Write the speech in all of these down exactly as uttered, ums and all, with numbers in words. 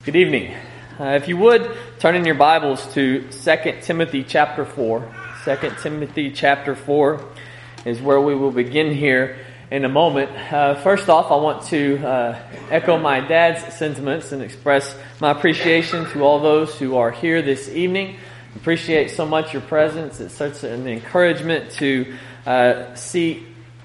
Good evening. Uh, if you would, turn in your Bibles to Second Timothy chapter four. Second Timothy chapter four is where we will begin here in a moment. Uh, first off, I want to uh, echo my dad's sentiments and express my appreciation to all those who are here this evening. Appreciate so much your presence. It's such an encouragement to uh, see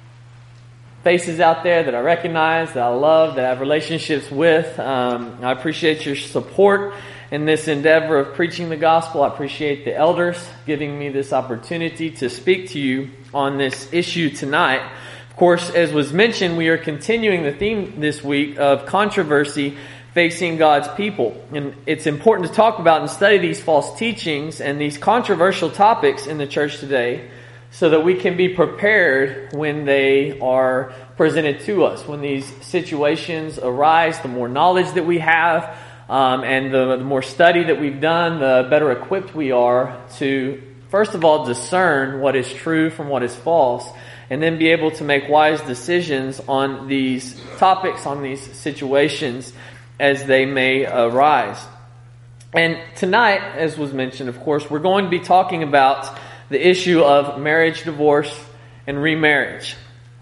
faces out there that I recognize, that I love, that I have relationships with. Um, I appreciate your support in this endeavor of preaching the gospel. I appreciate the elders giving me this opportunity to speak to you on this issue tonight. Of course, as was mentioned, we are continuing the theme this week of controversy facing God's people. And it's important to talk about and study these false teachings and these controversial topics in the church today, so that we can be prepared when they are presented to us. When these situations arise, the more knowledge that we have, um, and the, the more study that we've done, the better equipped we are to, first of all, discern what is true from what is false, and then be able to make wise decisions on these topics, on these situations, as they may arise. And tonight, as was mentioned, of course, we're going to be talking about the issue of marriage, divorce, and remarriage.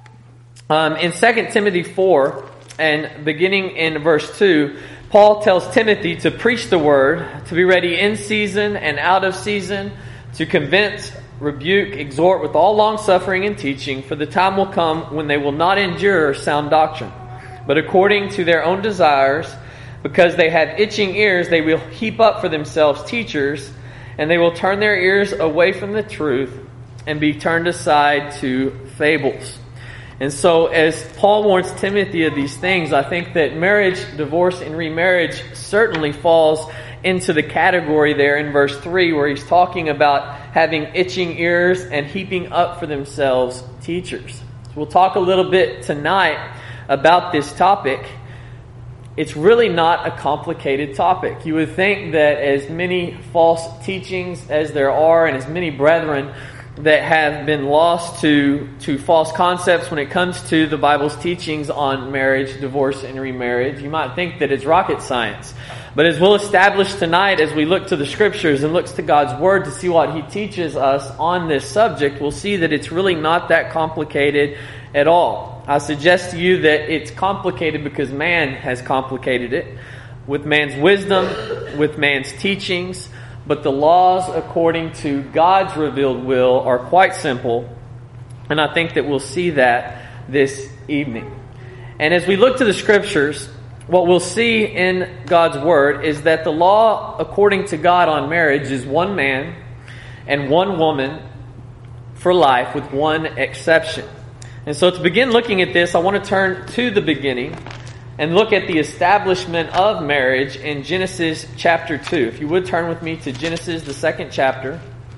Um, in Second Timothy four, and beginning in verse two, Paul tells Timothy to preach the word, to be ready in season and out of season, to convince, rebuke, exhort with all long-suffering and teaching, for the time will come when they will not endure sound doctrine, but according to their own desires, because they have itching ears, they will heap up for themselves teachers, and they will turn their ears away from the truth and be turned aside to fables. And so as Paul warns Timothy of these things, I think that marriage, divorce, and remarriage certainly falls into the category there in verse three, where he's talking about having itching ears and heaping up for themselves teachers. So we'll talk a little bit tonight about this topic. It's really not a complicated topic. You would think that as many false teachings as there are, and as many brethren that have been lost to, to false concepts when it comes to the Bible's teachings on marriage, divorce, and remarriage, you might think that it's rocket science. But as we'll establish tonight, as we look to the Scriptures and look to God's Word to see what He teaches us on this subject, we'll see that it's really not that complicated at all. I suggest to you that it's complicated because man has complicated it with man's wisdom, with man's teachings, but the laws according to God's revealed will are quite simple, and I think that we'll see that this evening. And as we look to the Scriptures, what we'll see in God's Word is that the law according to God on marriage is one man and one woman for life, with one exception. And so to begin looking at this, I want to turn to the beginning and look at the establishment of marriage in Genesis chapter two. If you would turn with me to Genesis, the second chapter.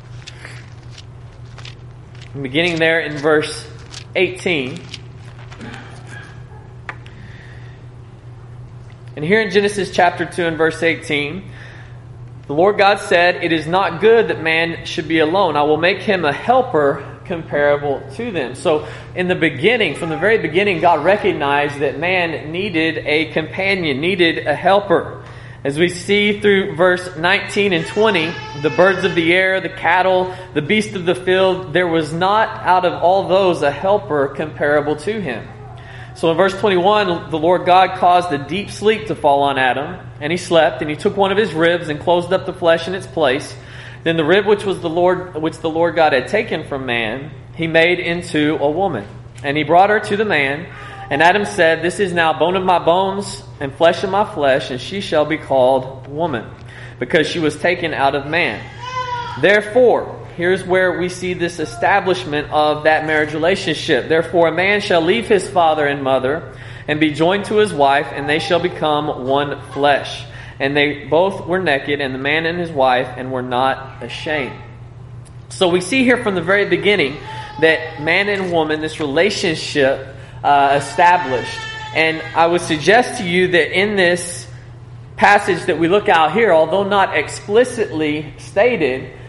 Beginning there in verse eighteen. And here in Genesis chapter two and verse eighteen, the Lord God said, "It is not good that man should be alone. I will make him a helper comparable to them." So in the beginning, from the very beginning, God recognized that man needed a companion, needed a helper. As we see through verse nineteen and twenty, the birds of the air, the cattle, the beasts of the field, there was not out of all those a helper comparable to him. So in verse twenty-one, the Lord God caused a deep sleep to fall on Adam, and he slept, and he took one of his ribs and closed up the flesh in its place. Then the rib which was the Lord, which the Lord God had taken from man, he made into a woman. And he brought her to the man. And Adam said, "This is now bone of my bones and flesh of my flesh, and she shall be called woman, because she was taken out of man." Therefore, here's where we see this establishment of that marriage relationship. "Therefore a man shall leave his father and mother, and be joined to his wife, and they shall become one flesh. And they both were naked, and the man and his wife, and were not ashamed." So we see here from the very beginning that man and woman, this relationship uh, established. And I would suggest to you that in this passage that we look out here, although not explicitly stated,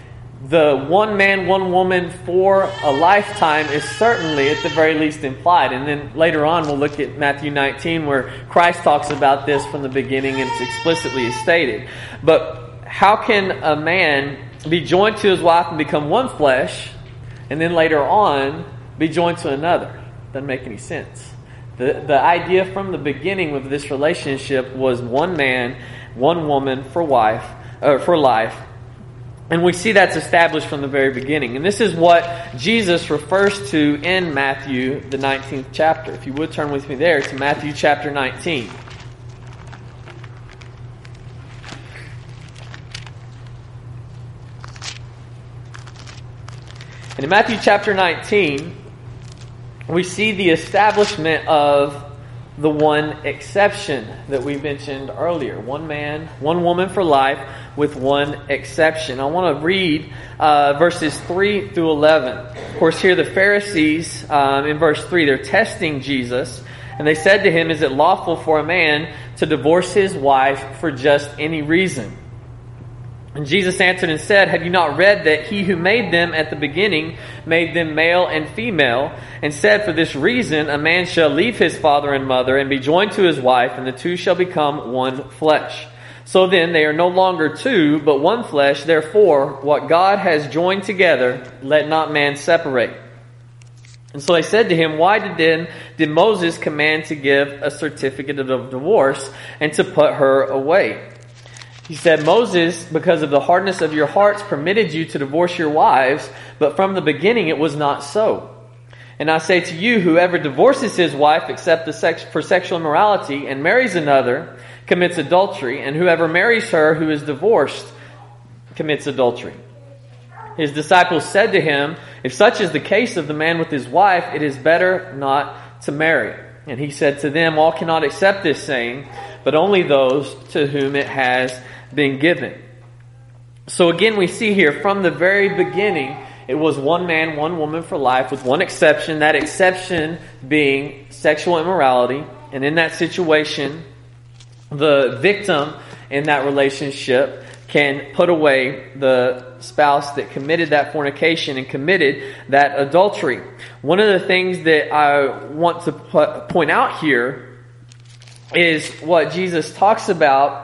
the one man, one woman for a lifetime is certainly at the very least implied. And then later on we'll look at Matthew nineteen where Christ talks about this from the beginning and it's explicitly stated. But how can a man be joined to his wife and become one flesh and then later on be joined to another? Doesn't make any sense. The, the idea from the beginning of this relationship was one man, one woman for wife, uh, for life. And we see that's established from the very beginning. And this is what Jesus refers to in Matthew, the nineteenth chapter. If you would turn with me there to Matthew chapter nineteen. And in Matthew chapter nineteen, we see the establishment of the one exception that we mentioned earlier. One man, one woman for life with one exception. I want to read uh, verses three through eleven. Of course, here the Pharisees, um, in verse three, they're testing Jesus. And they said to him, "Is it lawful for a man to divorce his wife for just any reason?" And Jesus answered and said, "Have you not read that he who made them at the beginning made them male and female, and said, for this reason a man shall leave his father and mother and be joined to his wife, and the two shall become one flesh. So then they are no longer two, but one flesh. Therefore, what God has joined together, let not man separate." And so they said to him, "Why did then did Moses command to give a certificate of divorce and to put her away?" He said, "Moses, because of the hardness of your hearts, permitted you to divorce your wives, but from the beginning it was not so. And I say to you, whoever divorces his wife except the sex, for sexual immorality and marries another commits adultery, and whoever marries her who is divorced commits adultery." His disciples said to him, "If such is the case of the man with his wife, it is better not to marry." And he said to them, "All cannot accept this saying, but only those to whom it has been given." So again, we see here from the very beginning, it was one man, one woman for life, with one exception, that exception being sexual immorality. And in that situation, the victim in that relationship can put away the spouse that committed that fornication and committed that adultery. One of the things that I want to put, point out here is what Jesus talks about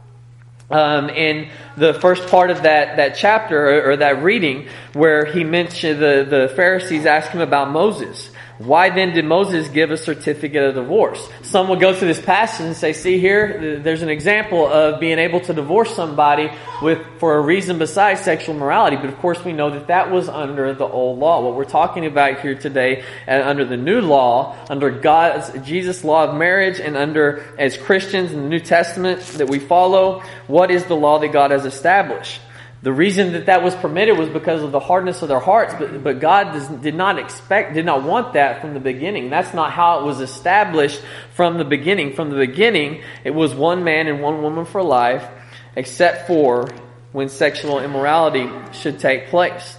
Um, in the first part of that, that chapter or, or that reading, where he mentioned the, the Pharisees asked him about Moses. Why then did Moses give a certificate of divorce? Some will go through this passage and say, see here, there's an example of being able to divorce somebody with for a reason besides sexual morality. But of course we know that that was under the old law. What we're talking about here today, uh, under the new law, under God's, Jesus' law of marriage, and under, as Christians in the New Testament that we follow, what is the law that God has established? The reason that that was permitted was because of the hardness of their hearts, but but God does, did not expect, did not want that from the beginning. That's not how it was established from the beginning. From the beginning, it was one man and one woman for life, except for when sexual immorality should take place.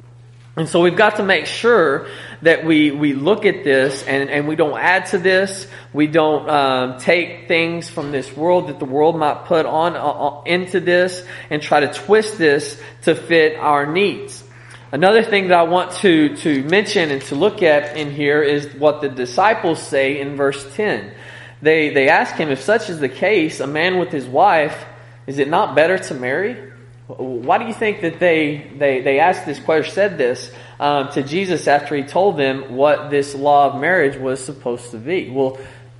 And so we've got to make sure that we, we look at this and, and we don't add to this. We don't um, take things from this world that the world might put on uh, into this and try to twist this to fit our needs. Another thing that I want to, to mention and to look at in here is what the disciples say in verse ten. They, they ask him, if such is the case, a man with his wife, is it not better to marry? Why do you think that they they, they asked this question, said this um, to Jesus after he told them what this law of marriage was supposed to be? Well,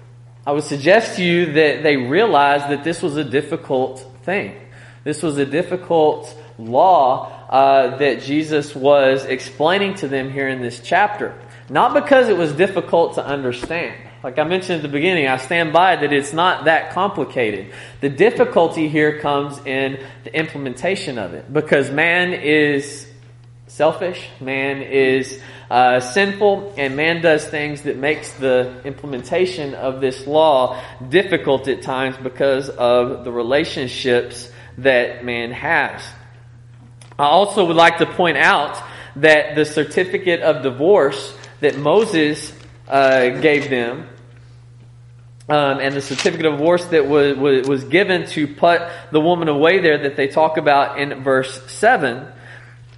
I would suggest to you that they realized that this was a difficult thing. This was a difficult law uh, that Jesus was explaining to them here in this chapter. Not because it was difficult to understand. Like I mentioned at the beginning, I stand by that it's not that complicated. The difficulty here comes in the implementation of it. Because man is selfish, man is uh, sinful, and man does things that makes the implementation of this law difficult at times because of the relationships that man has. I also would like to point out that the certificate of divorce that Moses uh, gave them, Um, and the certificate of divorce that was, was, was given to put the woman away there that they talk about in verse seven,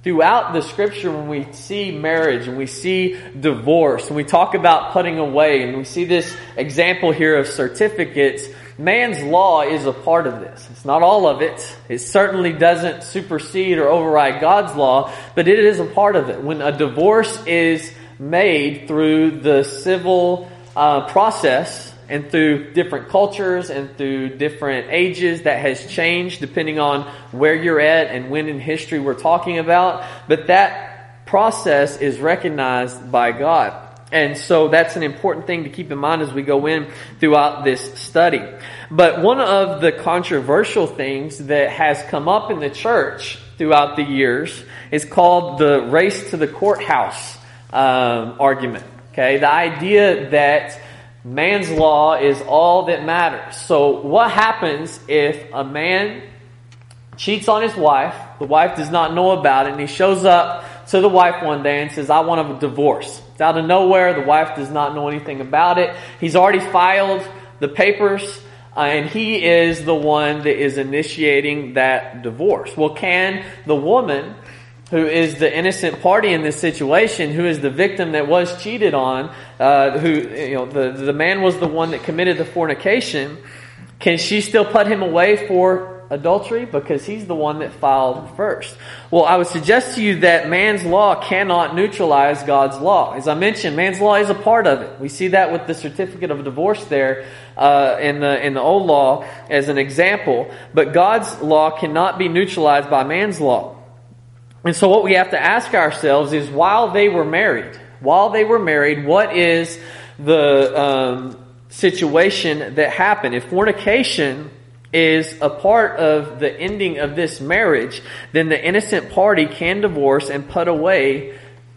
throughout the scripture, when we see marriage and we see divorce and we talk about putting away and we see this example here of certificates, man's law is a part of this. It's not all of it. It certainly doesn't supersede or override God's law, but it is a part of it. When a divorce is made through the civil uh, process and through different cultures and through different ages, that has changed depending on where you're at and when in history we're talking about. But that process is recognized by God. And so that's an important thing to keep in mind as we go in throughout this study. But one of the controversial things that has come up in the church throughout the years is called the race to the courthouse um, argument. Okay, the idea that man's law is all that matters. So what happens if a man cheats on his wife, the wife does not know about it, and he shows up to the wife one day and says, I want a divorce. It's out of nowhere. The wife does not know anything about it. He's already filed the papers, uh, and he is the one that is initiating that divorce. Well, can the woman, who is the innocent party in this situation, who is the victim that was cheated on, uh, who, you know, the, the man was the one that committed the fornication, can she still put him away for adultery? Because he's the one that filed first. Well, I would suggest to you that man's law cannot neutralize God's law. As I mentioned, man's law is a part of it. We see that with the certificate of divorce there uh, in the in the old law as an example. But God's law cannot be neutralized by man's law. And so what we have to ask ourselves is, while they were married, while they were married, what is the um, situation that happened? If fornication is a part of the ending of this marriage, then the innocent party can divorce and put away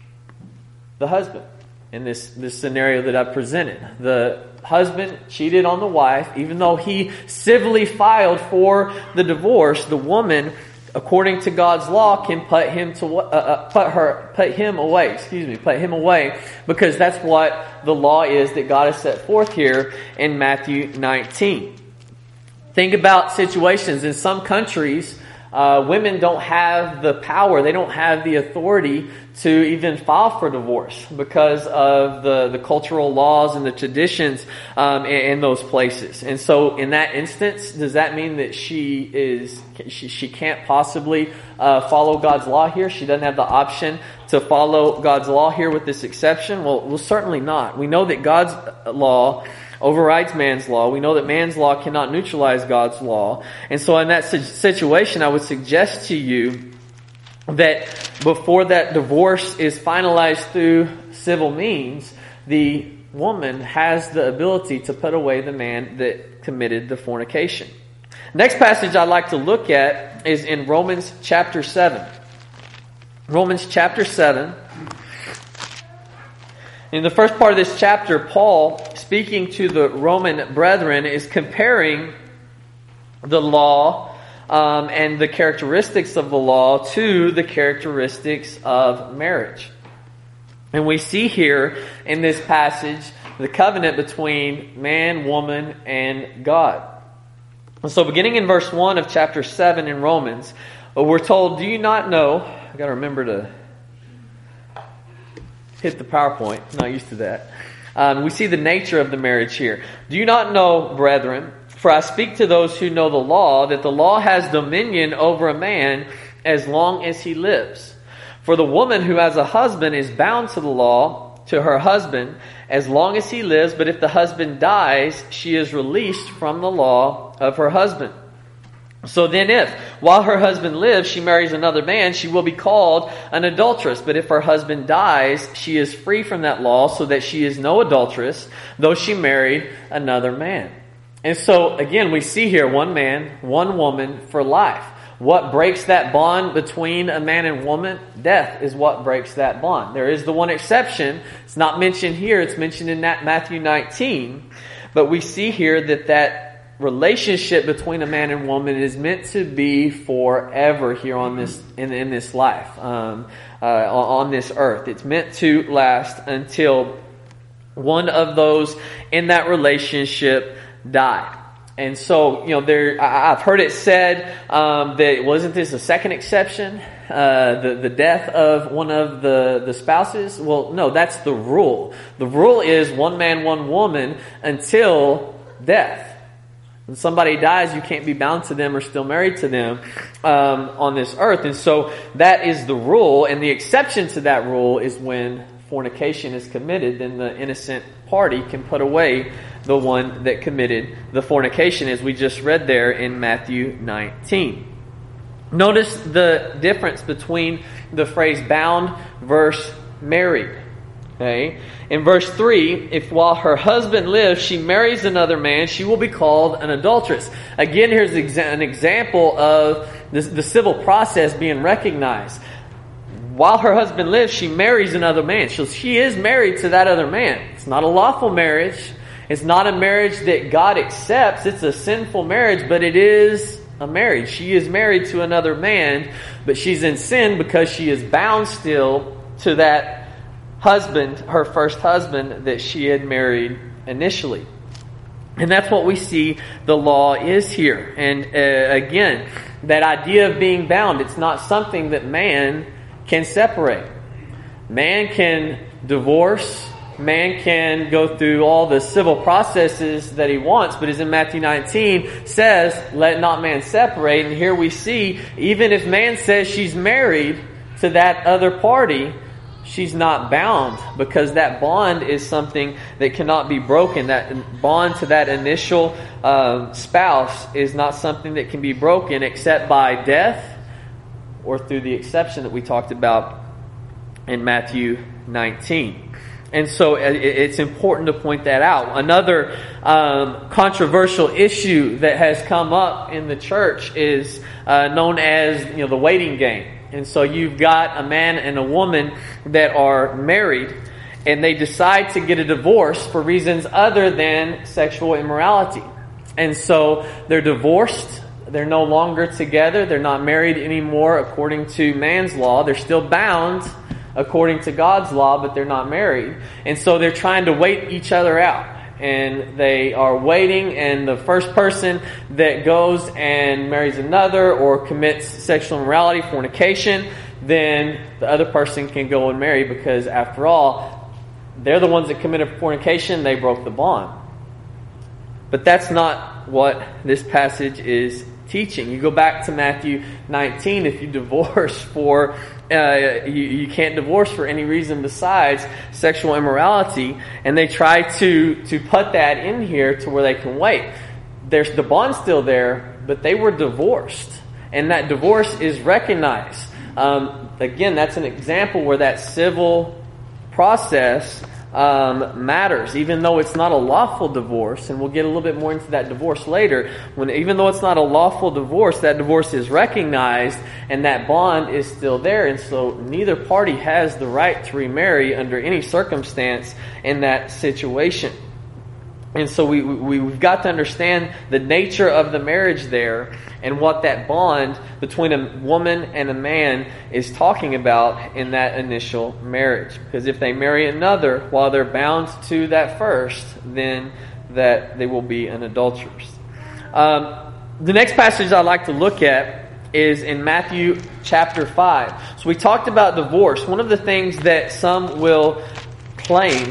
the husband. In this, this scenario that I presented, the husband cheated on the wife, even though he civilly filed for the divorce. The woman, according to God's law, can put him to uh, uh, put her put him away. Excuse me, put him away, because that's what the law is that God has set forth here in Matthew nineteen. Think about situations in some countries. Uh, women don't have the power, they don't have the authority to even file for divorce because of the, the cultural laws and the traditions um, in, in those places. And so in that instance, does that mean that she is she, she can't possibly uh, follow God's law here? She doesn't have the option to follow God's law here with this exception? Well, well, certainly not. We know that God's law overrides man's law. We know that man's law cannot neutralize God's law. And so in that situation, I would suggest to you that before that divorce is finalized through civil means, the woman has the ability to put away the man that committed the fornication. Next passage I'd like to look at is in Romans chapter seven. Romans chapter seven. In the first part of this chapter, Paul, speaking to the Roman brethren, is comparing the law um, and the characteristics of the law to the characteristics of marriage. And we see here in this passage the covenant between man, woman, and God. And so beginning in verse one of chapter seven in Romans, we're told, do you not know... I've got to remember to hit the PowerPoint. I'm not used to that. Um, we see the nature of the marriage here. Do you not know, brethren, for I speak to those who know the law, that the law has dominion over a man as long as he lives. For the woman who has a husband is bound to the law, to her husband, as long as he lives. But if the husband dies, she is released from the law of her husband. So then if, while her husband lives, she marries another man, she will be called an adulteress. But if her husband dies, she is free from that law, so that she is no adulteress, though she married another man. And so, again, we see here one man, one woman for life. What breaks that bond between a man and woman? Death is what breaks that bond. There is the one exception. It's not mentioned here. It's mentioned in Matthew nineteen. But we see here that that relationship between a man and woman is meant to be forever here on this in, in this life, um, uh, on this earth. It's meant to last until one of those in that relationship die. And so, you know, there I've heard it said um, that wasn't this a second exception uh, the, the death of one of the, the spouses? Well, no, that's the rule. The rule is one man, one woman until death. When somebody dies, you can't be bound to them or still married to them um, on this earth. And so that is the rule. And the exception to that rule is when fornication is committed, then the innocent party can put away the one that committed the fornication, as we just read there in Matthew nineteen. Notice the difference between the phrase bound versus married. Okay. In verse three, if while her husband lives, she marries another man, she will be called an adulteress. Again, here's an example of this, the civil process being recognized. While her husband lives, she marries another man. So she is married to that other man. It's not a lawful marriage. It's not a marriage that God accepts. It's a sinful marriage, but it is a marriage. She is married to another man, but she's in sin because she is bound still to that husband, her first husband that she had married initially. And that's what we see the law is here. And uh, again, that idea of being bound, it's not something that man can separate. Man can divorce. Man can go through all the civil processes that he wants, but as in Matthew nineteen says, let not man separate. And here we see, even if man says she's married to that other party, she's not bound, because that bond is something that cannot be broken. That bond to that initial uh, spouse is not something that can be broken except by death or through the exception that we talked about in Matthew nineteen. And so it's important to point that out. Another um, controversial issue that has come up in the church is uh, known as, you know, the waiting game. And so you've got a man and a woman that are married, and they decide to get a divorce for reasons other than sexual immorality. And so they're divorced. They're no longer together. They're not married anymore according to man's law. They're still bound according to God's law, but they're not married. And so they're trying to wait each other out. And they are waiting, and the first person that goes and marries another or commits sexual immorality, fornication, then the other person can go and marry, because after all, they're the ones that committed fornication. They broke the bond. But that's not what this passage is teaching. You go back to Matthew nineteen, if you divorce for Uh, you, you can't divorce for any reason besides sexual immorality, and they try to to put that in here to where they can wait. There's the bond still there, but they were divorced, and that divorce is recognized. Um, again, that's an example where that civil process um, matters, even though it's not a lawful divorce, and we'll get a little bit more into that divorce later. When even though it's not a lawful divorce, that divorce is recognized, and that bond is still there, and so neither party has the right to remarry under any circumstance in that situation. And so we, we, we've got to understand the nature of the marriage there and what that bond between a woman and a man is talking about in that initial marriage. Because if they marry another while they're bound to that first, then that they will be an adulteress. Um, the next passage I'd like to look at is in Matthew chapter five. So we talked about divorce. One of the things that some will claim,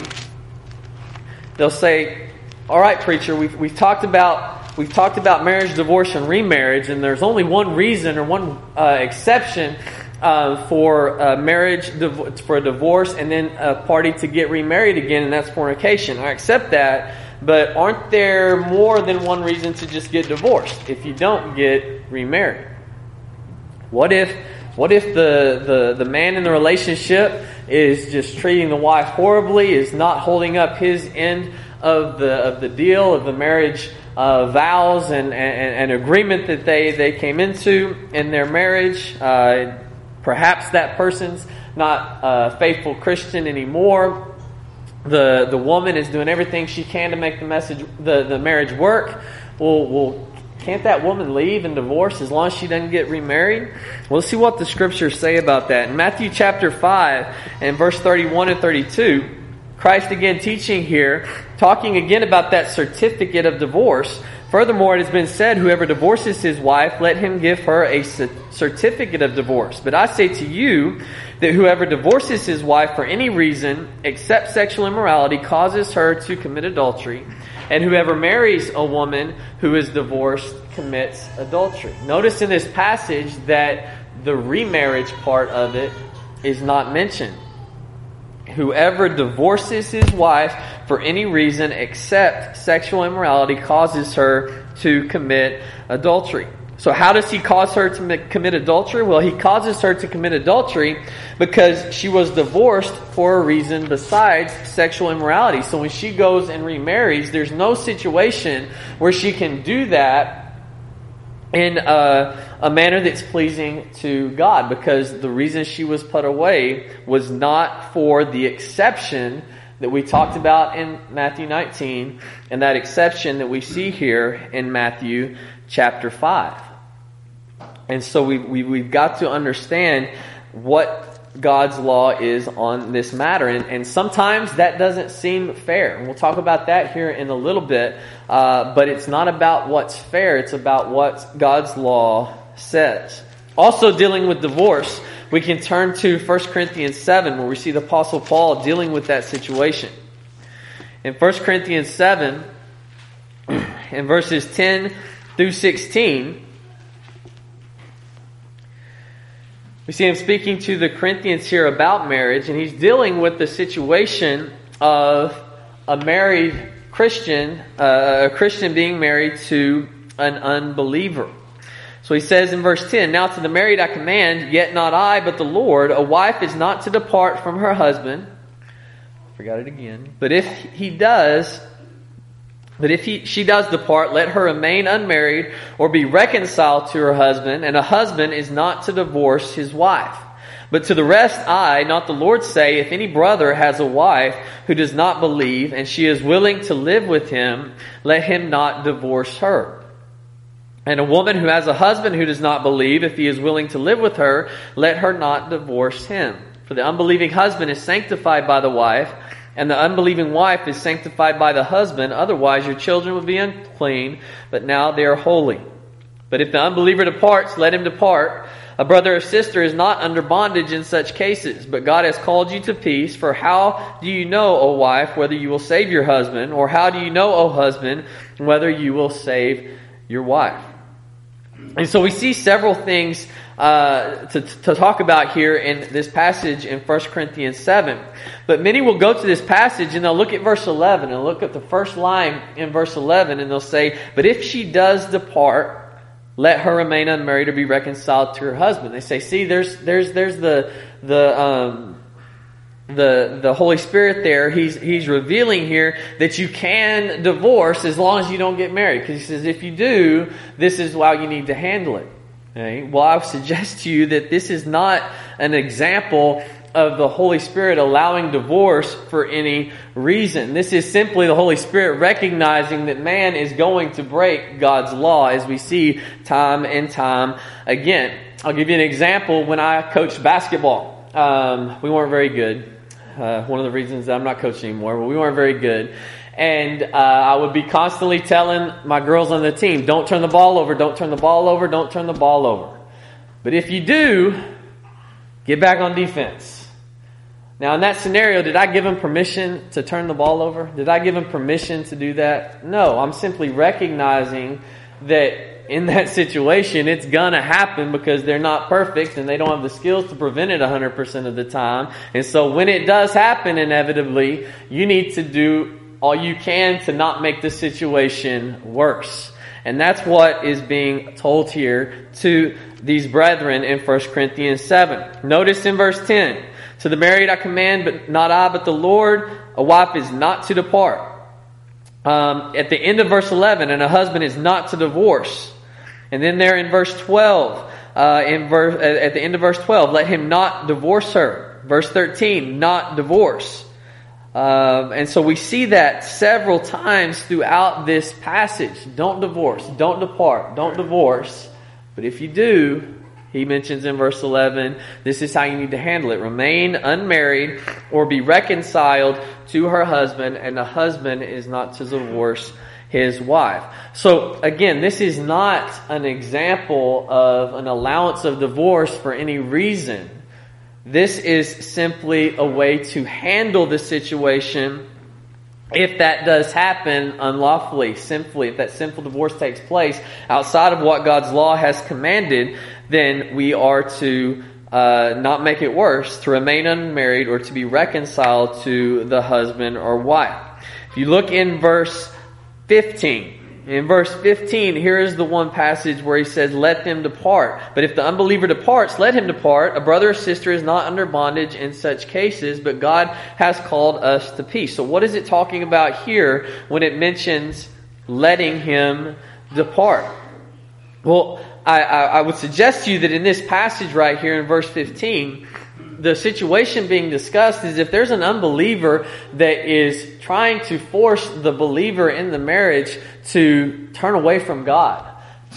they'll say, all right, preacher, we've, we've talked about we've talked about marriage, divorce, and remarriage, and there's only one reason or one uh, exception uh, for uh, marriage, div- for a divorce, and then a party to get remarried again, and that's fornication. I accept that, but aren't there more than one reason to just get divorced if you don't get remarried? What if what if the, the, the man in the relationship is just treating the wife horribly, is not holding up his end of the of the deal, of the marriage uh, vows and, and, and agreement that they, they came into in their marriage? Uh, perhaps that person's not a faithful Christian anymore. The the woman is doing everything she can to make the message the, the marriage work. Well, well, can't that woman leave and divorce as long as she doesn't get remarried? Well, let's see what the scriptures say about that. In Matthew chapter five and verse thirty-one and thirty-two, Christ again teaching here, talking again about that certificate of divorce. Furthermore, it has been said, whoever divorces his wife, let him give her a certificate of divorce. But I say to you that whoever divorces his wife for any reason, except sexual immorality, causes her to commit adultery. And whoever marries a woman who is divorced commits adultery. Notice in this passage that the remarriage part of it is not mentioned. Whoever divorces his wife for any reason except sexual immorality causes her to commit adultery. So how does he cause her to commit adultery? Well, he causes her to commit adultery because she was divorced for a reason besides sexual immorality. So when she goes and remarries, there's no situation where she can do that in a, a manner that's pleasing to God, because the reason she was put away was not for the exception that we talked about in Matthew nineteen, and that exception that we see here in Matthew chapter five. And so we, we, we've got to understand what God's law is on this matter. And, and sometimes that doesn't seem fair. And we'll talk about that here in a little bit. Uh, but it's not about what's fair. It's about what God's law says. Also dealing with divorce, we can turn to First Corinthians seven, where we see the Apostle Paul dealing with that situation. In First Corinthians seven, in verses ten through sixteen, we see him speaking to the Corinthians here about marriage, and he's dealing with the situation of a married Christian, uh, a Christian being married to an unbeliever. So he says in verse ten, "Now to the married I command, yet not I, but the Lord, a wife is not to depart from her husband." Forgot it again. But if he does... But if he, she does depart, let her remain unmarried or be reconciled to her husband, and a husband is not to divorce his wife. But to the rest I, not the Lord, say, if any brother has a wife who does not believe, and she is willing to live with him, let him not divorce her. And a woman who has a husband who does not believe, if he is willing to live with her, let her not divorce him. For the unbelieving husband is sanctified by the wife, and the unbelieving wife is sanctified by the husband. Otherwise your children would be unclean, but now they are holy. But if the unbeliever departs, let him depart. A brother or sister is not under bondage in such cases, but God has called you to peace. For how do you know, O wife, whether you will save your husband? Or how do you know, O husband, whether you will save your wife? And so we see several things uh, to, to talk about here in this passage in First Corinthians seven. But many will go to this passage and they'll look at verse eleven and look at the first line in verse eleven, and they'll say, "But if she does depart, let her remain unmarried or be reconciled to her husband." They say, see, there's there's there's the the um the the Holy Spirit there. He's he's revealing here that you can divorce as long as you don't get married. Because he says if you do, this is how you need to handle it. Okay? Well, I would suggest to you that this is not an example of the Holy Spirit allowing divorce for any reason. This is simply the Holy Spirit recognizing that man is going to break God's law, as we see time and time again. I'll give you an example. When I coached basketball, um, we weren't very good. Uh, one of the reasons that I'm not coaching anymore, but we weren't very good. And uh, I would be constantly telling my girls on the team, don't turn the ball over, don't turn the ball over, don't turn the ball over. But if you do, get back on defense. Now, in that scenario, did I give him permission to turn the ball over? Did I give him permission to do that? No, I'm simply recognizing that in that situation, it's gonna happen because they're not perfect and they don't have the skills to prevent it one hundred percent of the time. And so when it does happen, inevitably, you need to do all you can to not make the situation worse. And that's what is being told here to these brethren in First Corinthians seven. Notice in verse ten, to the married I command, but not I, but the Lord, a wife is not to depart. Um, at the end of verse eleven, and a husband is not to divorce. And then there in verse twelve, uh, in verse, at the end of verse twelve, let him not divorce her. Verse thirteen, not divorce. Um, and so we see that several times throughout this passage. Don't divorce, don't depart, don't divorce. But if you do, he mentions in verse eleven, this is how you need to handle it. Remain unmarried or be reconciled to her husband, and the husband is not to divorce his wife. So again, this is not an example of an allowance of divorce for any reason. This is simply a way to handle the situation if that does happen unlawfully, sinfully. If that sinful divorce takes place outside of what God's law has commanded, then we are to uh, not make it worse, to remain unmarried or to be reconciled to the husband or wife. If you look in verse fifteen, in verse fifteen, here is the one passage where he says, let them depart. But if the unbeliever departs, let him depart. A brother or sister is not under bondage in such cases, but God has called us to peace. So what is it talking about here when it mentions letting him depart? Well, I, I, I would suggest to you that in this passage right here in verse fifteen, the situation being discussed is if there's an unbeliever that is trying to force the believer in the marriage to turn away from God,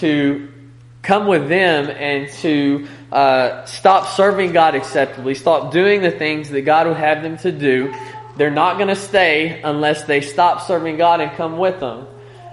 to come with them and to uh, stop serving God acceptably, stop doing the things that God would have them to do, they're not going to stay unless they stop serving God and come with them.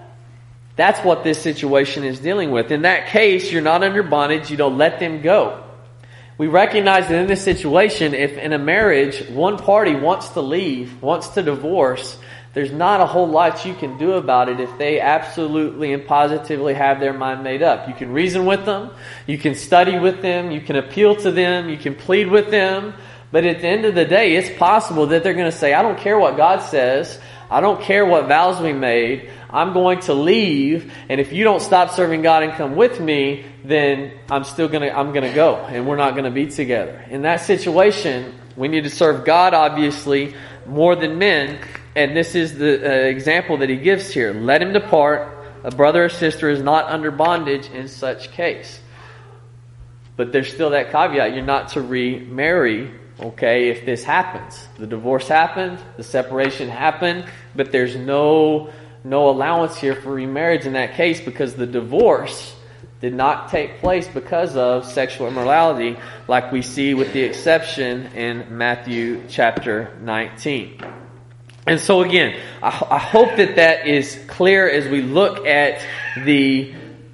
That's what this situation is dealing with. In that case, you're not under bondage, you don't let them go. We recognize that in this situation, if in a marriage, one party wants to leave, wants to divorce, there's not a whole lot you can do about it if they absolutely and positively have their mind made up. You can reason with them, you can study with them, you can appeal to them, you can plead with them, but at the end of the day, it's possible that they're going to say, I don't care what God says, I don't care what vows we made, I'm going to leave, and if you don't stop serving God and come with me, then I'm still gonna I'm gonna go, and we're not gonna be together. In that situation, we need to serve God, obviously, more than men, and this is the uh, example that he gives here. Let him depart. A brother or sister is not under bondage in such case. But there's still that caveat: you're not to remarry. Okay, if this happens, the divorce happened, the separation happened, but there's no no allowance here for remarriage in that case because the divorce did not take place because of sexual immorality, like we see with the exception in Matthew chapter nineteen. And so again, I, I hope that that is clear as we look at the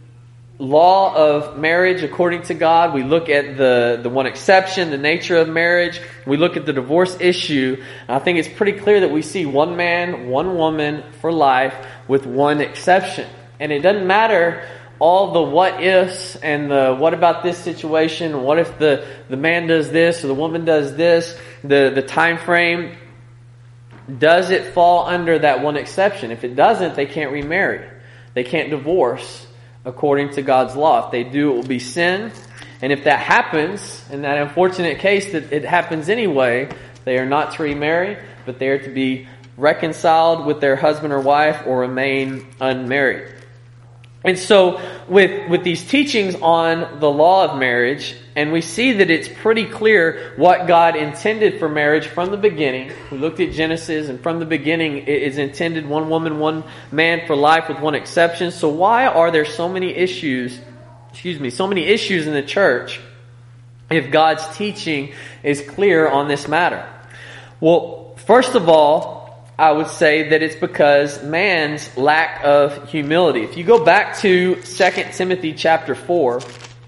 law of marriage according to God. We look at the, the one exception, the nature of marriage. We look at the divorce issue. And I think it's pretty clear that we see one man, one woman for life with one exception. And it doesn't matter all the what ifs and the what about this situation, what if the, the man does this or the woman does this, the, the time frame. Does it fall under that one exception? If it doesn't, they can't remarry. They can't divorce according to God's law. If they do, it will be sin. And if that happens, in that unfortunate case that it happens anyway, they are not to remarry, but they are to be reconciled with their husband or wife or remain unmarried. And so with, with these teachings on the law of marriage, and we see that it's pretty clear what God intended for marriage from the beginning. We looked at Genesis, and from the beginning it is intended one woman, one man for life with one exception. So why are there so many issues, excuse me, so many issues in the church if God's teaching is clear on this matter? Well, first of all, I would say that it's because man's lack of humility. If you go back to Second Timothy chapter four,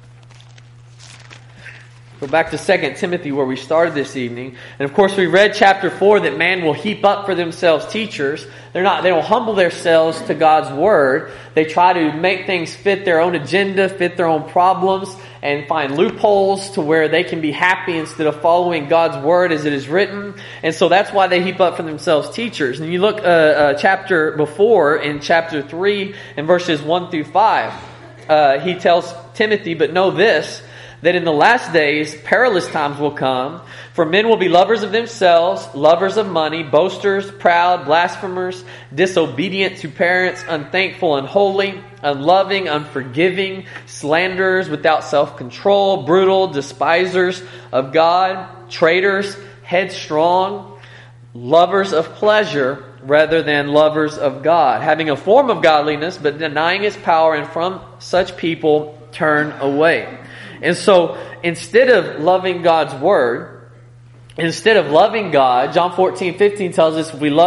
go back to Second Timothy where we started this evening. And of course we read chapter four that man will heap up for themselves teachers. They're not, they don't humble themselves to God's word. They try to make things fit their own agenda, fit their own problems, and find loopholes to where they can be happy instead of following God's word as it is written. And so that's why they heap up for themselves teachers. And you look uh, uh, chapter before in chapter three and verses one through five, uh, he tells Timothy, but know this, that in the last days perilous times will come, for men will be lovers of themselves, lovers of money, boasters, proud, blasphemers, disobedient to parents, unthankful, unholy, unloving, unforgiving, slanderers, without self-control, brutal, despisers of God, traitors, headstrong, lovers of pleasure rather than lovers of God, having a form of godliness but denying its power, and from such people turn away. And so, instead of loving God's word, instead of loving God, John fourteen fifteen tells us if we love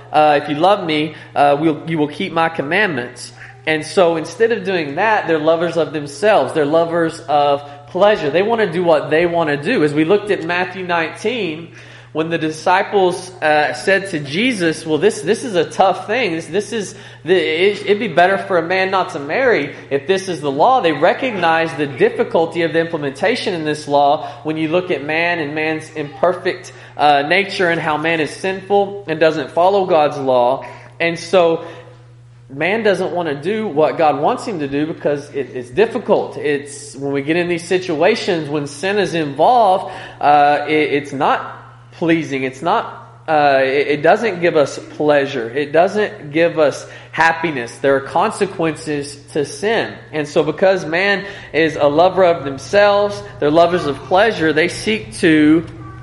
uh, if you love me, uh, we'll, you will keep my commandments. And so instead of doing that, they're lovers of themselves. They're lovers of pleasure. They want to do what they want to do. As we looked at Matthew nineteen, when the disciples uh, said to Jesus, well, this this is a tough thing. This, this is the, it, it'd be better for a man not to marry if this is the law. They recognize the difficulty of the implementation in this law when you look at man and man's imperfect uh, nature and how man is sinful and doesn't follow God's law. And so man doesn't want to do what God wants him to do because it, it's difficult. It's when we get in these situations when sin is involved, uh, it, it's not pleasing. It's not, uh, it, it doesn't give us pleasure. It doesn't give us happiness. There are consequences to sin. And so because man is a lover of themselves, they're lovers of pleasure, they seek to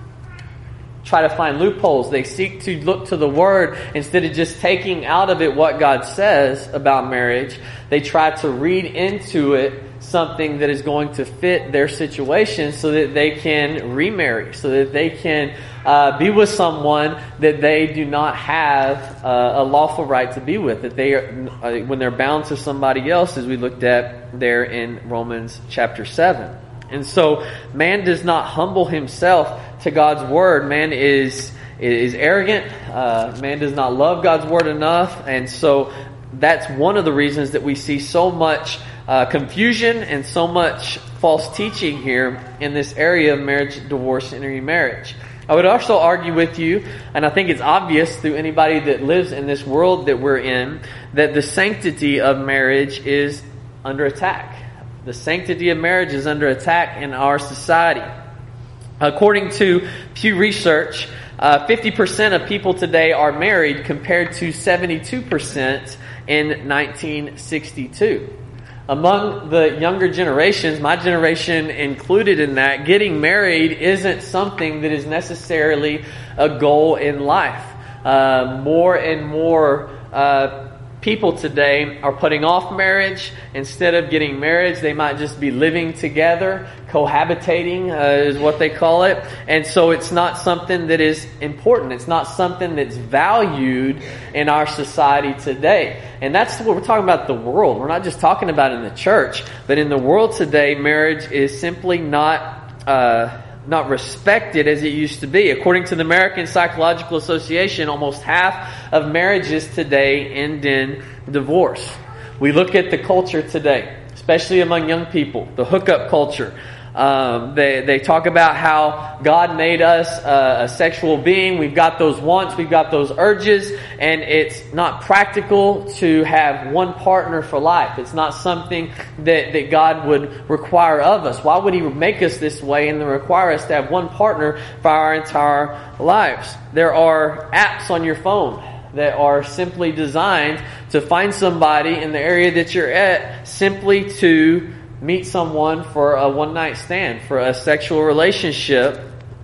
try to find loopholes. They seek to look to the Word instead of just taking out of it what God says about marriage. They try to read into it something that is going to fit their situation so that they can remarry, so that they can uh, be with someone that they do not have uh, a lawful right to be with, that they are, uh, when they're bound to somebody else, as we looked at there in Romans chapter seven. And so man does not humble himself to God's Word. Man is is arrogant. Uh, man does not love God's Word enough. And so that's one of the reasons that we see so much uh, confusion and so much false teaching here in this area of marriage, divorce, and remarriage. I would also argue with you, and I think it's obvious to anybody that lives in this world that we're in, that the sanctity of marriage is under attack. The sanctity of marriage is under attack in our society. According to Pew Research, uh, fifty percent of people today are married compared to seventy-two percent in nineteen sixty-two. Among the younger generations, my generation included in that, getting married isn't something that is necessarily a goal in life. Uh, more and more uh people today are putting off marriage. Instead of getting married, they might just be living together. Cohabitating uh, is what they call it. And so it's not something that is important. It's not something that's valued in our society today. And that's what we're talking about, the world. We're not just talking about in the church. But in the world today, marriage is simply not uh, not respected as it used to be. According to the American Psychological Association, almost half of marriages today end in divorce. We look at the culture today, especially among young people, the hookup culture. Um, they, they talk about how God made us uh, a sexual being. We've got those wants, we've got those urges, and it's not practical to have one partner for life. It's not something that, that God would require of us. Why would He make us this way and then require us to have one partner for our entire lives? There are apps on your phone that are simply designed to find somebody in the area that you're at simply to meet someone for a one-night stand, for a sexual relationship.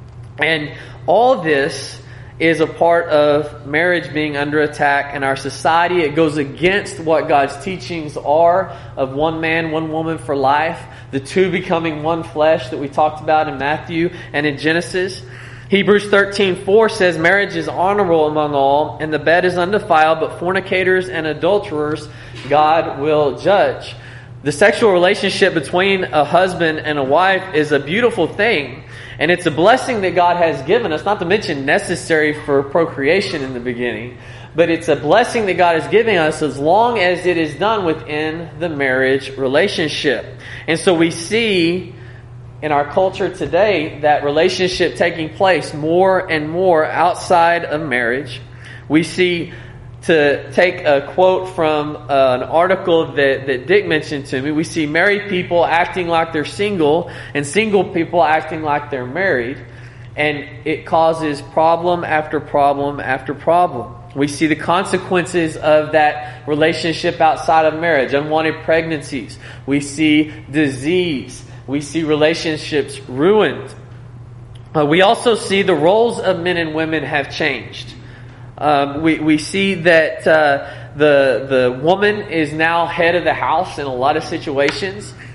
And all this is a part of marriage being under attack in our society. It goes against what God's teachings are of one man, one woman for life, the two becoming one flesh that we talked about in Matthew and in Genesis. Hebrews thirteen four says, marriage is honorable among all, and the bed is undefiled, but fornicators and adulterers God will judge. The sexual relationship between a husband and a wife is a beautiful thing. And it's a blessing that God has given us, not to mention necessary for procreation in the beginning. But it's a blessing that God is giving us as long as it is done within the marriage relationship. And so we see in our culture today that relationship taking place more and more outside of marriage. We see, to take a quote from uh, an article that, that Dick mentioned to me, we see married people acting like they're single and single people acting like they're married. And it causes problem after problem after problem. We see the consequences of that relationship outside of marriage. Unwanted pregnancies. We see disease. We see relationships ruined. Uh, we also see the roles of men and women have changed. Um, we, we see that uh, the the woman is now head of the house in a lot of situations.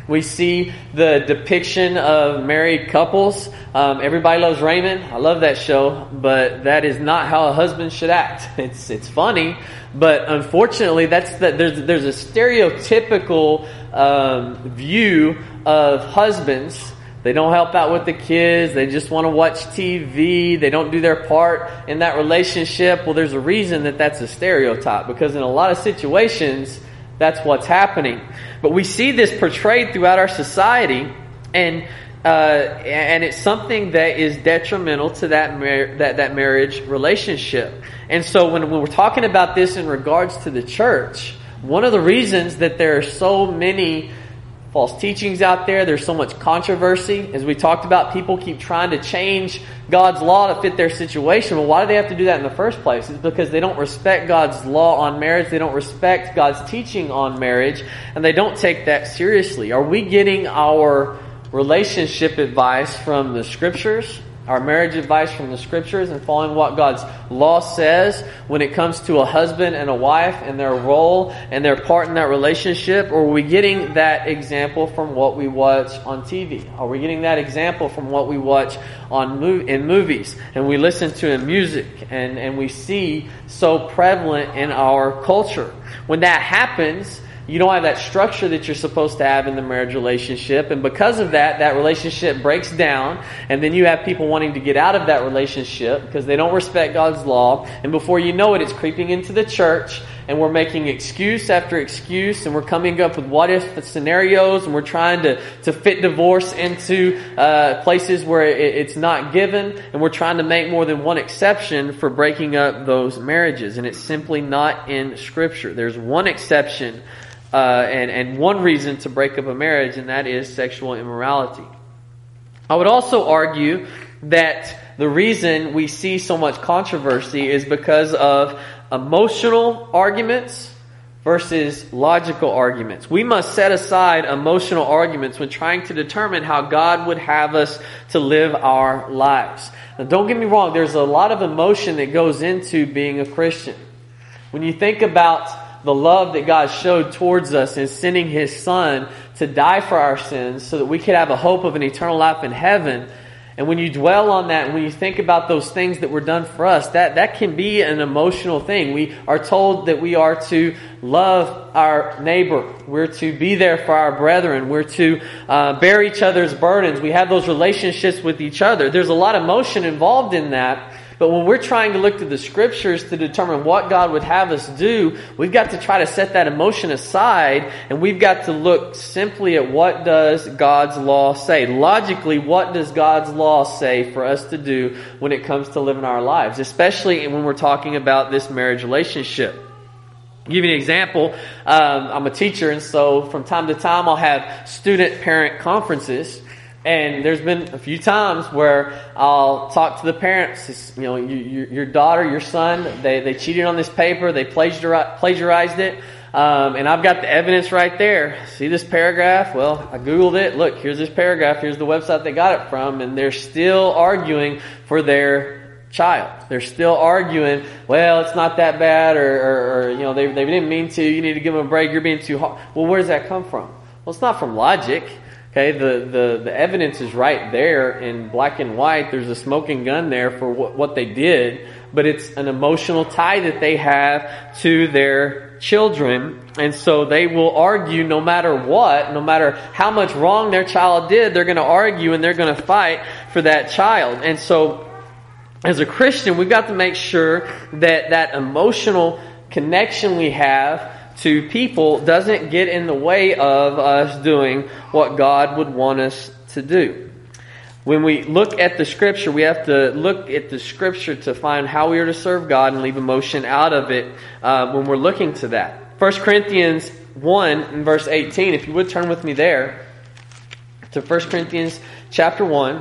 We see the depiction of married couples. Um, Everybody Loves Raymond. I love that show, but that is not how a husband should act. It's it's funny, but unfortunately, that's the, there's there's a stereotypical um, view of husbands. They don't help out with the kids. They just want to watch T V. They don't do their part in that relationship. Well, there's a reason that that's a stereotype, because in a lot of situations, that's what's happening. But we see this portrayed throughout our society, and uh, and it's something that is detrimental to that mar- that that marriage relationship. And so when, when we're talking about this in regards to the church, one of the reasons that there are so many false teachings out there, there's so much controversy, as we talked about, people keep trying to change God's law to fit their situation. Well, why do they have to do that in the first place? It's because they don't respect God's law on marriage, they don't respect God's teaching on marriage, and they don't take that seriously. Are we getting our relationship advice from the Scriptures? Our marriage advice from the Scriptures, and following what God's law says when it comes to a husband and a wife and their role and their part in that relationship? Or are we getting that example from what we watch on T V? Are we getting that example from what we watch on in movies and we listen to in music and, and we see so prevalent in our culture? When that happens, you don't have that structure that you're supposed to have in the marriage relationship. And because of that, that relationship breaks down. And then you have people wanting to get out of that relationship because they don't respect God's law. And before you know it, it's creeping into the church. And we're making excuse after excuse. And we're coming up with what if scenarios. And we're trying to, to fit divorce into uh, places where it, it's not given. And we're trying to make more than one exception for breaking up those marriages. And it's simply not in Scripture. There's one exception. Uh, and, and one reason to break up a marriage, and that is sexual immorality. I would also argue that the reason we see so much controversy is because of emotional arguments versus logical arguments. We must set aside emotional arguments when trying to determine how God would have us to live our lives. Now, don't get me wrong, there's a lot of emotion that goes into being a Christian. When you think about the love that God showed towards us in sending His Son to die for our sins so that we could have a hope of an eternal life in heaven. And when you dwell on that and when you think about those things that were done for us, that, that can be an emotional thing. We are told that we are to love our neighbor. We're to be there for our brethren. We're to uh, bear each other's burdens. We have those relationships with each other. There's a lot of emotion involved in that. But when we're trying to look to the Scriptures to determine what God would have us do, we've got to try to set that emotion aside, and we've got to look simply at what does God's law say. Logically, what does God's law say for us to do when it comes to living our lives, especially when we're talking about this marriage relationship. I'll give you an example. Um, I'm a teacher, and so from time to time I'll have student-parent conferences. And there's been a few times where I'll talk to the parents. You know, you, you, your daughter, your son, they, they cheated on this paper. They plagiarized, plagiarized it. Um, and I've got the evidence right there. See this paragraph? Well, I Googled it. Look, here's this paragraph. Here's the website they got it from. And they're still arguing for their child. They're still arguing, well, it's not that bad. Or, or, or you know, they, they didn't mean to. You need to give them a break. You're being too hard. Well, where does that come from? Well, it's not from logic. Okay, the, the, the evidence is right there in black and white. There's a smoking gun there for what, what they did, but it's an emotional tie that they have to their children. And so they will argue no matter what, no matter how much wrong their child did, they're going to argue and they're going to fight for that child. And so as a Christian, we've got to make sure that that emotional connection we have to people doesn't get in the way of us doing what God would want us to do. When we look at the Scripture, we have to look at the Scripture to find how we are to serve God and leave emotion out of it uh, when we're looking to that. First Corinthians one and verse eighteen, if you would turn with me there to First Corinthians chapter one.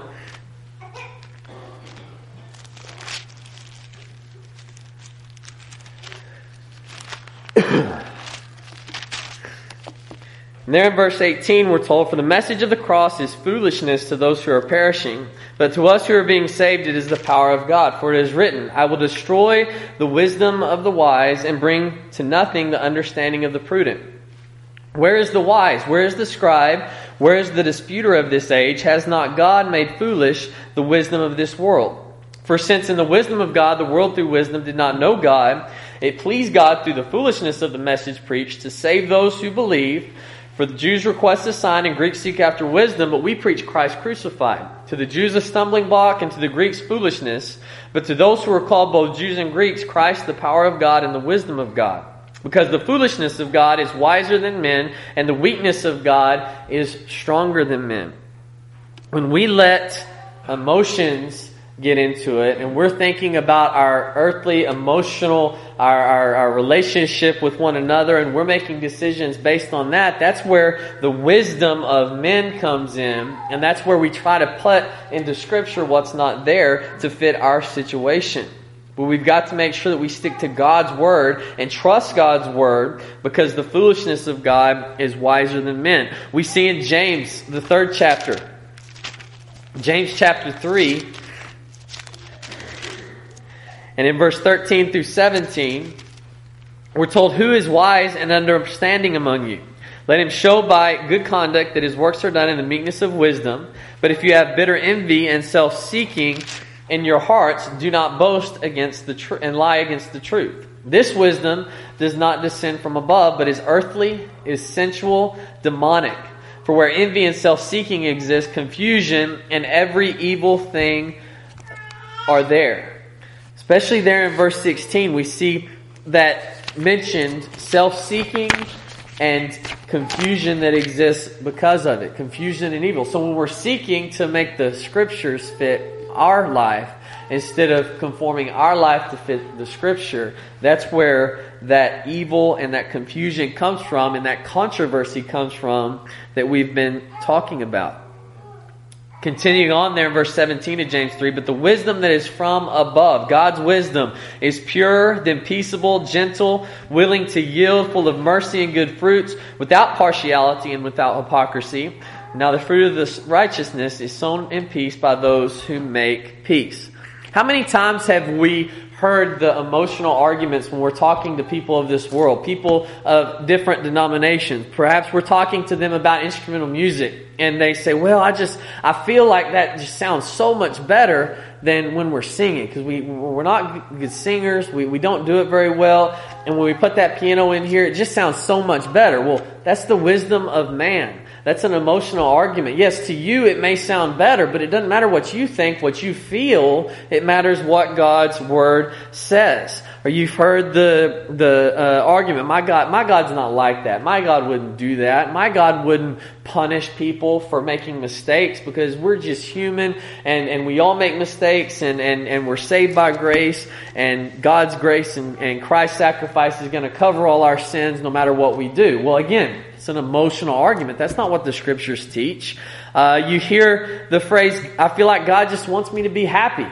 And there in verse eighteen we're told, "For the message of the cross is foolishness to those who are perishing, but to us who are being saved it is the power of God. For it is written, I will destroy the wisdom of the wise and bring to nothing the understanding of the prudent. Where is the wise? Where is the scribe? Where is the disputer of this age? Has not God made foolish the wisdom of this world? For since in the wisdom of God, the world through wisdom did not know God, it pleased God through the foolishness of the message preached to save those who believe. For the Jews request a sign and Greeks seek after wisdom, but we preach Christ crucified. To the Jews a stumbling block and to the Greeks foolishness. But to those who are called both Jews and Greeks, Christ the power of God and the wisdom of God. Because the foolishness of God is wiser than men, and the weakness of God is stronger than men. When we let emotions get into it, and we're thinking about our earthly, emotional, our, our, our relationship with one another, and we're making decisions based on that, that's where the wisdom of men comes in, and that's where we try to put into Scripture what's not there to fit our situation. But we've got to make sure that we stick to God's Word and trust God's Word, because the foolishness of God is wiser than men. We see in James, the third chapter, James chapter three, and in verse thirteen through seventeen, we're told, "Who is wise and understanding among you? Let him show by good conduct that his works are done in the meekness of wisdom. But if you have bitter envy and self-seeking in your hearts, do not boast against the tr- and lie against the truth. This wisdom does not descend from above, but is earthly, is sensual, demonic. For where envy and self-seeking exist, confusion and every evil thing are there." Especially there in verse sixteen, we see that mentioned self-seeking and confusion that exists because of it. Confusion and evil. So when we're seeking to make the Scriptures fit our life, instead of conforming our life to fit the Scripture, that's where that evil and that confusion comes from, and that controversy comes from that we've been talking about. Continuing on there in verse seventeen of James three, "But the wisdom that is from above," God's wisdom, "is pure, then peaceable, gentle, willing to yield, full of mercy and good fruits, without partiality and without hypocrisy. Now the fruit of this righteousness is sown in peace by those who make peace." How many times have we heard the emotional arguments when we're talking to people of this world, people of different denominations? Perhaps we're talking to them about instrumental music, and they say, "Well, I just, I feel like that just sounds so much better than when we're singing, because we, we're not good singers, we, we don't do it very well, and when we put that piano in here, it just sounds so much better." Well, that's the wisdom of man. That's an emotional argument. Yes, to you it may sound better, but it doesn't matter what you think, what you feel. It matters what God's Word says. Or you've heard the the uh, argument, my God, my God's not like that. My God wouldn't do that. My God wouldn't punish people for making mistakes, because we're just human, and, and we all make mistakes, and, and, and we're saved by grace, and God's grace and, and Christ's sacrifice is going to cover all our sins no matter what we do. Well, again, it's an emotional argument. That's not what the Scriptures teach. Uh, you hear the phrase, "I feel like God just wants me to be happy."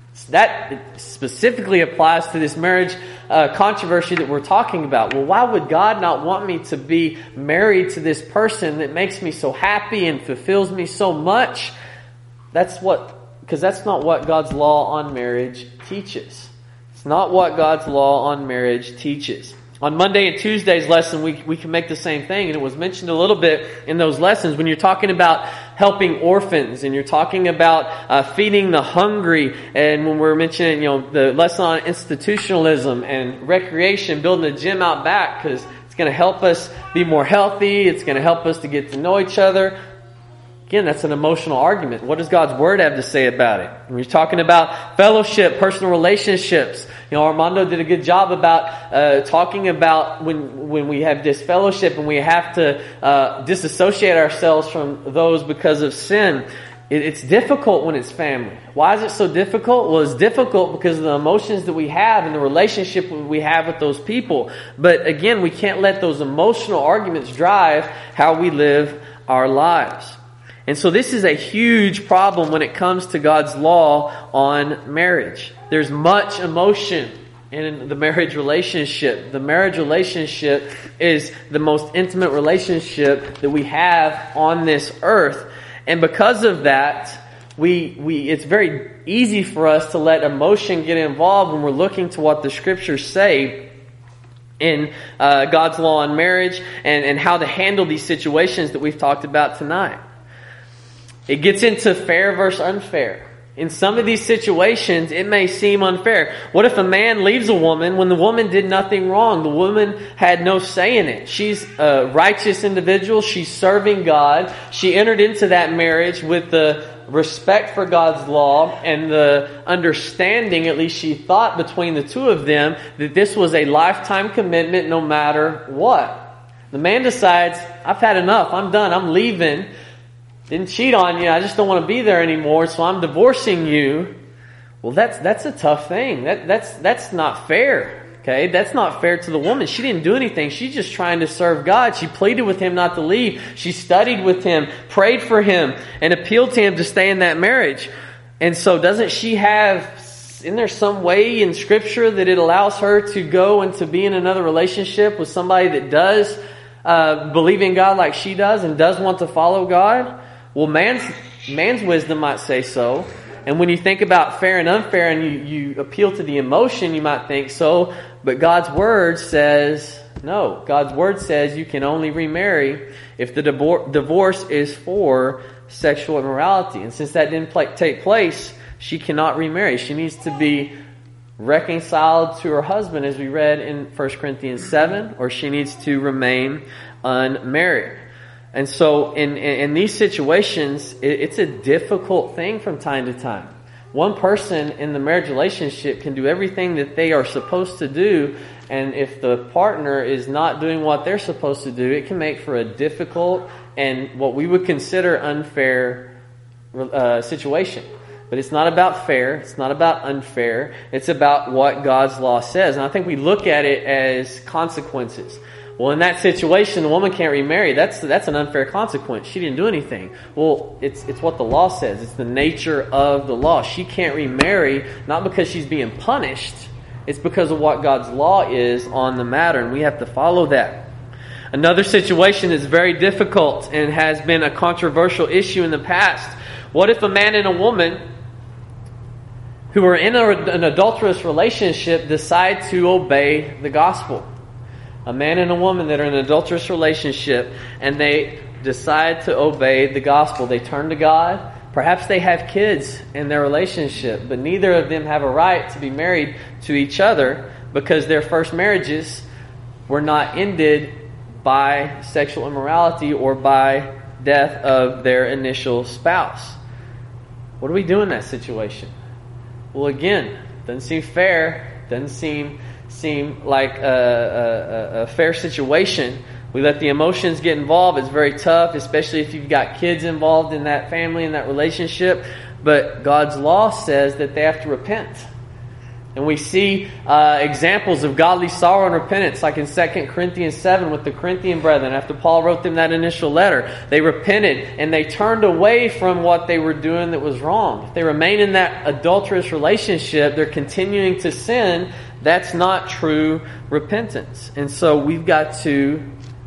That specifically applies to this marriage uh, controversy that we're talking about. Well, why would God not want me to be married to this person that makes me so happy and fulfills me so much? That's what, because that's not what God's law on marriage teaches. It's not what God's law on marriage teaches. On Monday and Tuesday's lesson, we, we can make the same thing, and it was mentioned a little bit in those lessons when you're talking about helping orphans, and you're talking about uh, feeding the hungry, and when we're mentioning, you know, the lesson on institutionalism and recreation, building a gym out back, because it's going to help us be more healthy, it's going to help us to get to know each other. Again, that's an emotional argument. What does God's Word have to say about it? When you're talking about fellowship, personal relationships, you know, Armando did a good job about uh, talking about when when we have disfellowship and we have to uh, disassociate ourselves from those because of sin. It, it's difficult when it's family. Why is it so difficult? Well, it's difficult because of the emotions that we have and the relationship we have with those people. But again, we can't let those emotional arguments drive how we live our lives. And so this is a huge problem when it comes to God's law on marriage. There's much emotion in the marriage relationship. The marriage relationship is the most intimate relationship that we have on this earth. And because of that, we we it's very easy for us to let emotion get involved when we're looking to what the Scriptures say. in uh, God's law on marriage and, and how to handle these situations that we've talked about tonight. It gets into fair versus unfair. In some of these situations, it may seem unfair. What if a man leaves a woman when the woman did nothing wrong? The woman had no say in it. She's a righteous individual. She's serving God. She entered into that marriage with the respect for God's law and the understanding, at least she thought between the two of them, that this was a lifetime commitment no matter what. The man decides, I've had enough. I'm done. I'm leaving. Didn't cheat on you. I just don't want to be there anymore, so I'm divorcing you. Well, that's that's a tough thing. That that's that's not fair. Okay, that's not fair to the woman. She didn't do anything. She's just trying to serve God. She pleaded with him not to leave. She studied with him, prayed for him, and appealed to him to stay in that marriage. And so, doesn't she have? Isn't there some way in Scripture that it allows her to go and to be in another relationship with somebody that does uh, believe in God like she does and does want to follow God? Well, man's man's wisdom might say so. And when you think about fair and unfair and you, you appeal to the emotion, you might think so. But God's Word says no. God's Word says you can only remarry if the divor- divorce is for sexual immorality. And since that didn't play, take place, she cannot remarry. She needs to be reconciled to her husband, as we read in First Corinthians seven, or she needs to remain unmarried. And so in, in, in these situations, it, it's a difficult thing from time to time. One person in the marriage relationship can do everything that they are supposed to do, and if the partner is not doing what they're supposed to do, it can make for a difficult and what we would consider unfair uh, situation. But it's not about fair. It's not about unfair. It's about what God's law says. And I think we look at it as consequences. Well, in that situation, the woman can't remarry. That's that's an unfair consequence. She didn't do anything. Well, it's it's what the law says. It's the nature of the law. She can't remarry, not because she's being punished. It's because of what God's law is on the matter, and we have to follow that. Another situation that's very difficult and has been a controversial issue in the past. What if a man and a woman who are in a, an adulterous relationship decide to obey the gospel? A man and a woman that are in an adulterous relationship and they decide to obey the gospel. They turn to God. Perhaps they have kids in their relationship, but neither of them have a right to be married to each other because their first marriages were not ended by sexual immorality or by death of their initial spouse. What do we do in that situation? Well, again, doesn't seem fair. Doesn't seem seem like a, a, a fair situation. We let the emotions get involved. It's very tough, especially if you've got kids involved in that family, in that relationship. But God's law says that they have to repent. And we see uh, examples of godly sorrow and repentance, like in Second Corinthians seven with the Corinthian brethren. After Paul wrote them that initial letter, they repented and they turned away from what they were doing that was wrong. If they remain in that adulterous relationship, they're continuing to sin. That's not true repentance. And so we've got to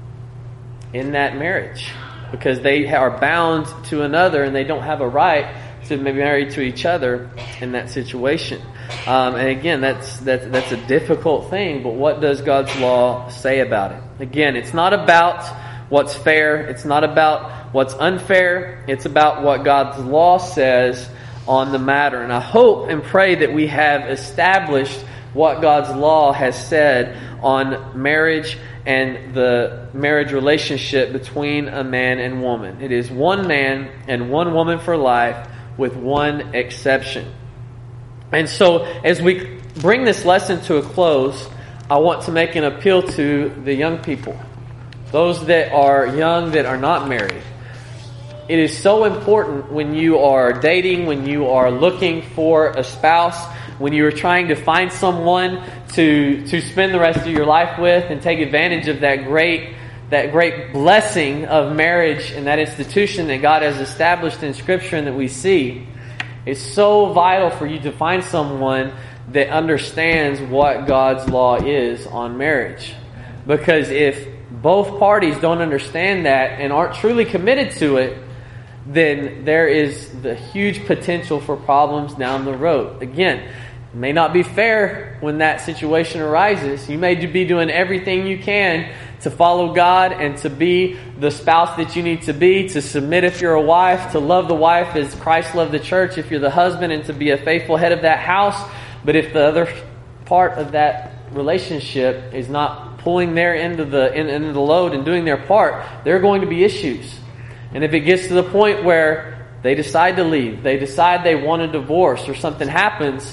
end that marriage because they are bound to another and they don't have a right to be married to each other in that situation. Um, and again, that's, that's that's a difficult thing, but what does God's law say about it? Again, it's not about what's fair. It's not about what's unfair. It's about what God's law says on the matter. And I hope and pray that we have established what God's law has said on marriage and the marriage relationship between a man and woman. It is one man and one woman for life with one exception. And so as we bring this lesson to a close, I want to make an appeal to the young people. Those that are young, that are not married. It is so important when you are dating, when you are looking for a spouse, when you are trying to find someone to to spend the rest of your life with and take advantage of that great that great blessing of marriage and that institution that God has established in Scripture and that we see. It's so vital for you to find someone that understands what God's law is on marriage. Because if both parties don't understand that and aren't truly committed to it, then there is the huge potential for problems down the road. Again, It may not be fair when that situation arises. You may be doing everything you can to follow God and to be the spouse that you need to be, to submit if you're a wife, to love the wife as Christ loved the church if you're the husband, and to be a faithful head of that house. But if the other part of that relationship is not pulling their end of the end of the load and doing their part, there are going to be issues. And if it gets to the point where they decide to leave, they decide they want a divorce, or something happens,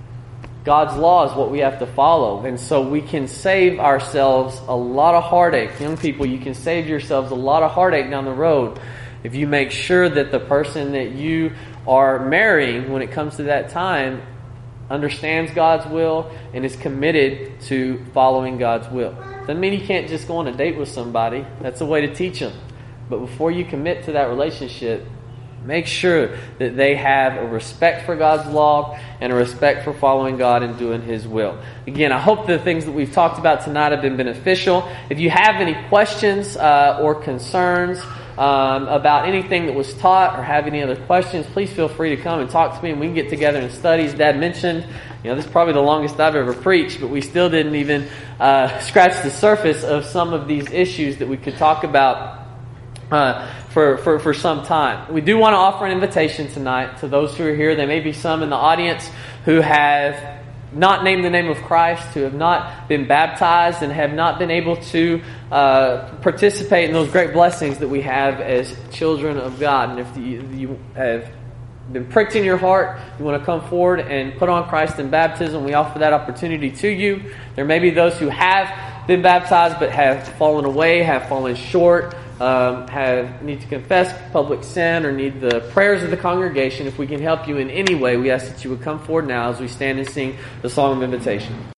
God's law is what we have to follow. And so we can save ourselves a lot of heartache. Young people, you can save yourselves a lot of heartache down the road if you make sure that the person that you are marrying, when it comes to that time, understands God's will and is committed to following God's will. Doesn't mean you can't just go on a date with somebody. That's a way to teach them. But before you commit to that relationship, make sure that they have a respect for God's law and a respect for following God and doing His will. Again, I hope the things that we've talked about tonight have been beneficial. If you have any questions uh, or concerns um, about anything that was taught, or have any other questions, please feel free to come and talk to me, and we can get together and study. As Dad mentioned, you know, this is probably the longest I've ever preached, but we still didn't even uh, scratch the surface of some of these issues that we could talk about Uh, for, for, for some time. We do want to offer an invitation tonight to those who are here. There may be some in the audience who have not named the name of Christ, who have not been baptized, and have not been able to uh, participate in those great blessings that we have as children of God. And if you, you have been pricked in your heart, you want to come forward and put on Christ in baptism, we offer that opportunity to you. There may be those who have been baptized but have fallen away, have fallen short, Um, have need to confess public sin, or need the prayers of the congregation. If we can help you in any way, we ask that you would come forward now as we stand and sing the song of invitation.